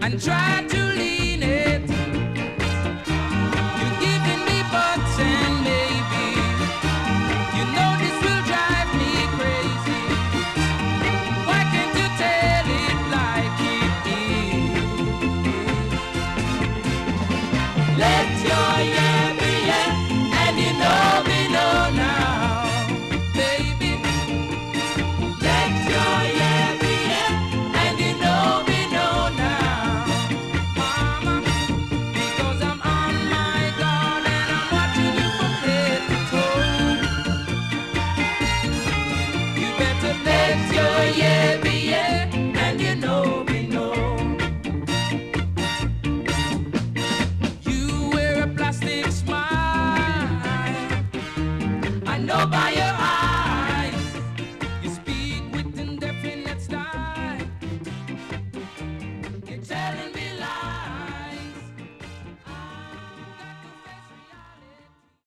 and try to lean it. You're giving me buts and maybe. You know this will drive me crazy. Why can't you tell it like it is? Let your yeah be yeah, and you know me know now, baby. Let your yeah be yeah, and you know me know now, mama. Because I'm on my guard and I'm watching you from head to toe. You better let your yeah be yeah, and you know me know. You wear a plastic smile, I know by your eyes. You speak with indefinite style. You're telling me